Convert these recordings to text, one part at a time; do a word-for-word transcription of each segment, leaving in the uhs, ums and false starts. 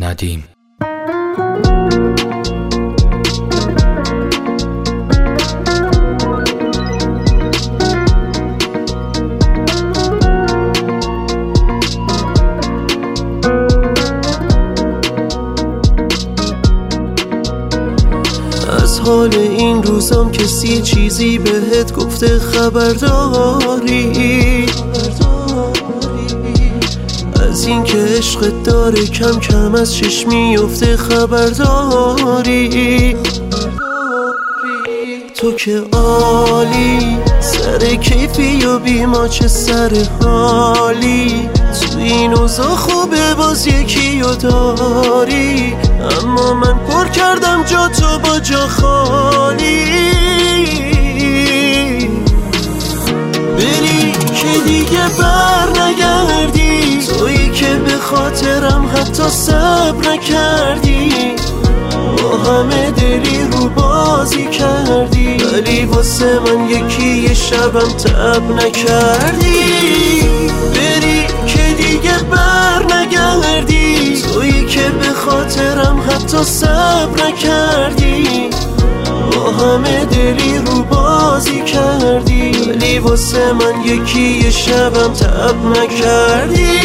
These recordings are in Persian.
ندیم. از حال این روزام کسی چیزی بهت گفته خبرداری؟ از این که عشقت داره کم کم از چشم میفته خبرداری؟ تو که عالی سر کیفی و بی ما چه سر حالی، تو این اوضاع خوبه باز یکی رو داری، اما من پر کردم جا تو با جا خالی. بری که دیگه بر نگردی، تویی که به خاطرم حتی صبر نکردی، با همه دلی رو بازی کردی، ولی واسه من یکی یه شبم تب نکردی. بری که دیگه بر نگردی، تویی که به خاطرم حتی صبر نکردی، با همه دلی رو بازی کردی، ولی واسه من یکی یه شبم تب نکردی.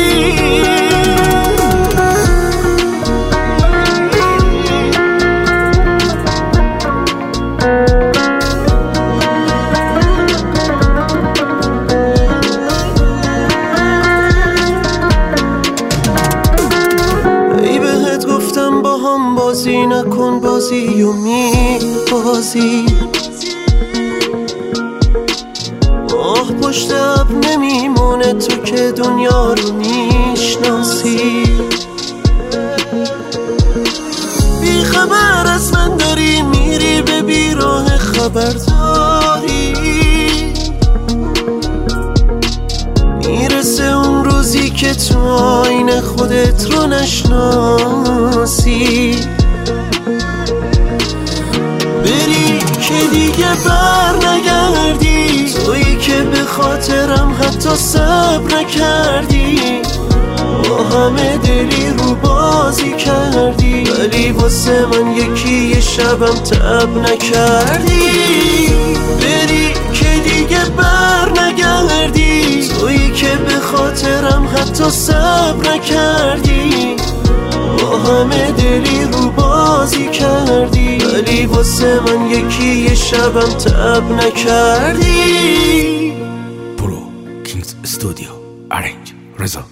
بازی نکن بازی و می بازی، ماه پشت اب نمیمونه تو که دنیا رو میشناسی. بی خبر از من داری میری به بیراه خبرداری، میرسه اون روزی که تو آینه خودت رو نشناسی. بری که دیگه بر نگردی، تویی که به خاطرم حتی صبر نکردی، با همه دلی رو بازی کردی، ولی واسه من یکی یه شبم تب نکردی. بری که دیگه بر نگردی، تویی که به خاطرم حتی صبر نکردی، با همه دلی رو بازی کردی، ولی واسه من یکی یه شبم تب نکردی. پرو کینگز استودیو ارنج رضا